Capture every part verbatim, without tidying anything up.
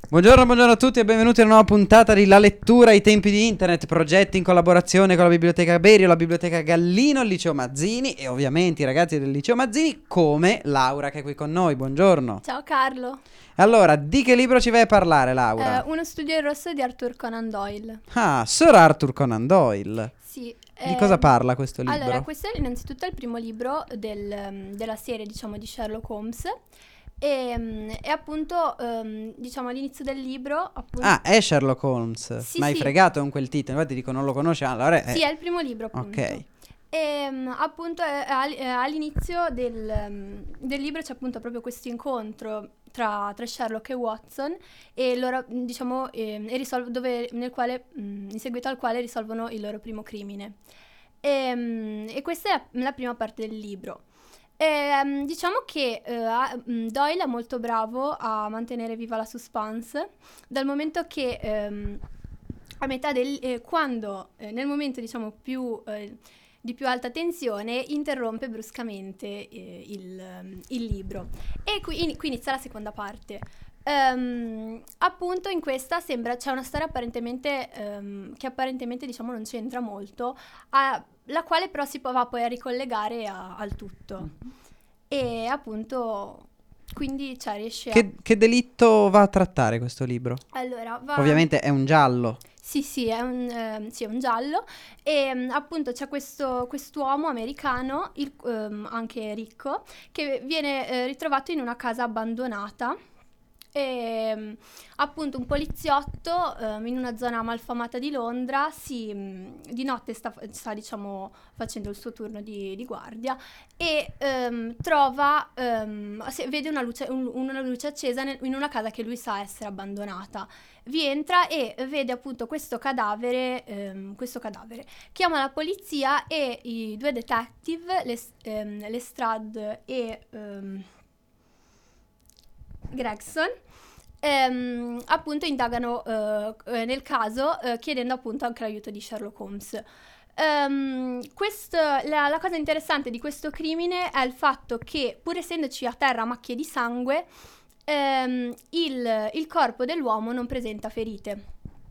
Buongiorno, buongiorno a tutti e benvenuti a una nuova puntata di La Lettura ai tempi di Internet, progetti in collaborazione con la Biblioteca Berio, la Biblioteca Gallino, il Liceo Mazzini e ovviamente i ragazzi del Liceo Mazzini come Laura che è qui con noi. Buongiorno. Ciao Carlo. Allora, di che libro ci vai a parlare, Laura? Eh, Uno studio in rosso di Arthur Conan Doyle. Ah, Sir Arthur Conan Doyle. Sì. Di cosa ehm, parla questo libro? Allora, questo è innanzitutto il primo libro del, ehm, della serie, diciamo, di Sherlock Holmes. E, mm, e appunto, ehm, diciamo, all'inizio del libro, appunto, Ah, è Sherlock Holmes. Sì, Ma hai sì. fregato con quel titolo, infatti dico non lo conosci, allora è... sì, è il primo libro, appunto. Ok. E mm, appunto è- è all- è all'inizio del, mm, del libro c'è appunto proprio questo incontro tra, tra Sherlock e Watson e loro, mm, diciamo, ehm, e risol- dove, nel quale, mm, in seguito al quale risolvono il loro primo crimine. E, mm, e questa è la, la prima parte del libro. Ehm, diciamo che eh, ha- mm, Doyle è molto bravo a mantenere viva la suspense, dal momento che ehm, a metà del eh, quando eh, nel momento diciamo più eh, di più alta tensione interrompe bruscamente eh, il, ehm, il libro e qui, in- qui inizia la seconda parte. Ehm, appunto in questa sembra c'è una storia apparentemente ehm, che apparentemente diciamo non c'entra molto, a- la quale però si può, va poi a ricollegare a- al tutto e appunto quindi cioè, riesce a... Che, che delitto va a trattare questo libro? Allora, va... Ovviamente è un giallo. Sì, sì, è un, ehm, sì, è un giallo e mm, appunto c'è questo quest'uomo americano, il- ehm, anche ricco, che viene eh, ritrovato in una casa abbandonata e mm, appunto un poliziotto ehm, in una zona malfamata di Londra si, mm, di notte sta, sta, diciamo facendo il suo turno di, di guardia e ehm, trova, ehm, se- vede una luce, un- una luce accesa nel- in una casa che lui sa essere abbandonata. Vi entra e vede appunto questo cadavere, ehm, questo cadavere. Chiama la polizia e i due detective, Les- ehm, Lestrade e ehm, Gregson, ehm, appunto indagano eh, eh, nel caso eh, chiedendo appunto anche l'aiuto di Sherlock Holmes. Ehm, questo- la, la cosa interessante di questo crimine è il fatto che pur essendoci a terra macchie di sangue, ehm, il, il corpo dell'uomo non presenta ferite.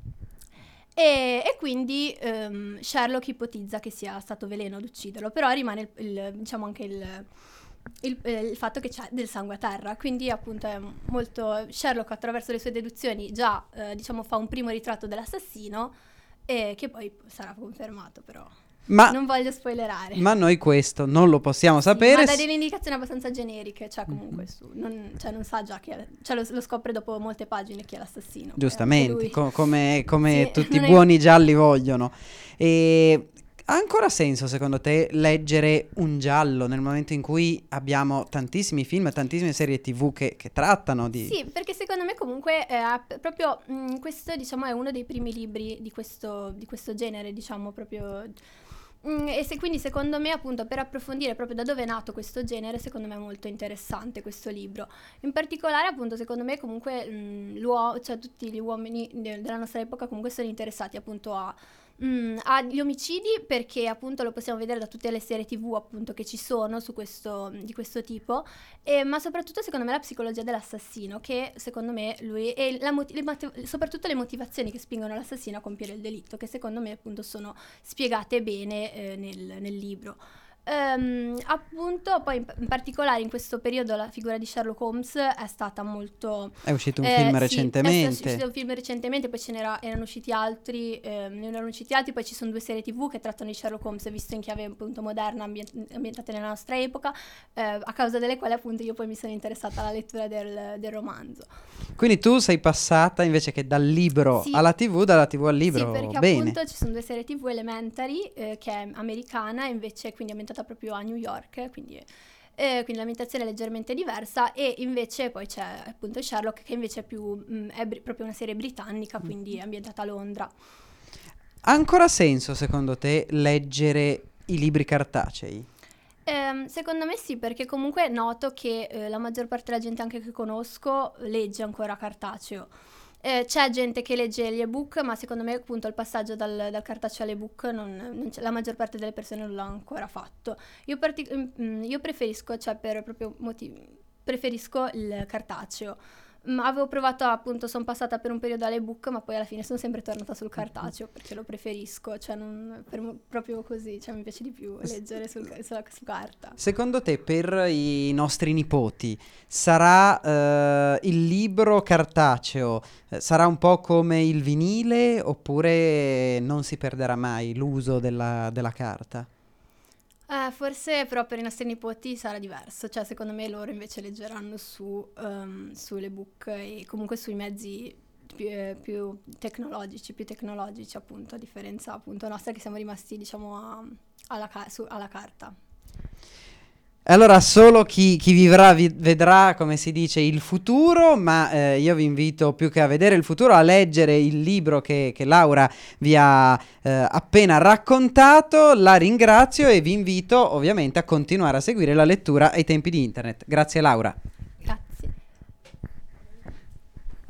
E, e quindi ehm, Sherlock ipotizza che sia stato veleno ad ucciderlo, però rimane il, il- diciamo anche il, il- eh, il fatto che c'è del sangue a terra, quindi appunto è molto... Sherlock attraverso le sue deduzioni già eh, diciamo fa un primo ritratto dell'assassino e che poi sarà confermato però. Ma, Non voglio spoilerare. ma noi questo non lo possiamo Sì, sapere. ma dà delle indicazioni abbastanza generiche, cioè comunque su, non, cioè non sa già chi è, cioè lo, lo scopre dopo molte pagine chi è l'assassino. poi anche Giustamente, lui. co- come, come Sì, tutti i non è- buoni gialli vogliono. E ha ancora senso secondo te leggere un giallo nel momento in cui abbiamo tantissimi film e tantissime serie tivù che, che trattano di... Sì, perché secondo me comunque è app- proprio mh, questo diciamo è uno dei primi libri di questo, di questo genere, diciamo proprio. Mm, e se, quindi secondo me appunto per approfondire proprio da dove è nato questo genere, secondo me è molto interessante questo libro. In particolare appunto secondo me comunque mm, l'uo- cioè tutti gli uomini de- della nostra epoca comunque sono interessati appunto a, mm, agli omicidi perché appunto lo possiamo vedere da tutte le serie tivù appunto che ci sono su questo, di questo tipo, e- ma soprattutto secondo me la psicologia dell'assassino che secondo me lui e la moti- le motiv- soprattutto le motivazioni che spingono l'assassino a compiere il delitto che secondo me appunto sono spiegate bene eh, nel, nel libro. Ehm, appunto, poi in, in particolare in questo periodo la figura di Sherlock Holmes è stata molto... È uscito un eh, film sì, recentemente. è uscito un film recentemente, poi ce n'era, erano usciti altri, ehm, ne erano usciti altri, poi ci sono due serie tivù che trattano di Sherlock Holmes visto in chiave appunto moderna, ambient- ambientate nella nostra epoca, eh, a causa delle quali appunto io poi mi sono interessata alla lettura del, del romanzo. Quindi tu sei passata invece che dal libro Sì. alla tivù, dalla tivù al libro. Sì, perché Bene. appunto ci sono due serie tivù, Elementary, eh, che è americana, invece quindi ambientata proprio a New York, quindi, eh, quindi l'ambientazione è leggermente diversa, e invece poi c'è appunto Sherlock, che invece è più mh, è bri- proprio una serie britannica, quindi è ambientata a Londra. Ha ancora senso secondo te leggere i libri cartacei? Ehm, secondo me sì, perché comunque noto che eh, la maggior parte della gente anche che conosco legge ancora cartaceo. Eh, c'è gente che legge gli ebook, ma secondo me appunto il passaggio dal, dal cartaceo all'ebook non, non c'è- la maggior parte delle persone non l'ha ancora fatto. Io, partic- mm, io preferisco, cioè per proprio motivi, preferisco il cartaceo. Mm, avevo provato, appunto, sono passata per un periodo all'ebook, ma poi alla fine sono sempre tornata sul cartaceo perché lo preferisco, cioè non, per mo- proprio così, cioè mi piace di più leggere sul, ca- sulla- su carta. Secondo te, per i nostri nipoti, sarà eh, il libro cartaceo, eh, sarà un po' come il vinile oppure non si perderà mai l'uso della, della carta? Eh, forse però per i nostri nipoti sarà diverso, cioè secondo me loro invece leggeranno su, ehm, sull'ebook e comunque sui mezzi più, eh, più tecnologici, più tecnologici appunto, a differenza appunto nostra che siamo rimasti diciamo a- alla, ca- su- alla carta. Allora, solo chi, chi vivrà vi- vedrà, come si dice, il futuro, ma eh, io vi invito più che a vedere il futuro, a leggere il libro che, che Laura vi ha eh, appena raccontato. La ringrazio e vi invito ovviamente a continuare a seguire la lettura ai tempi di internet. Grazie Laura.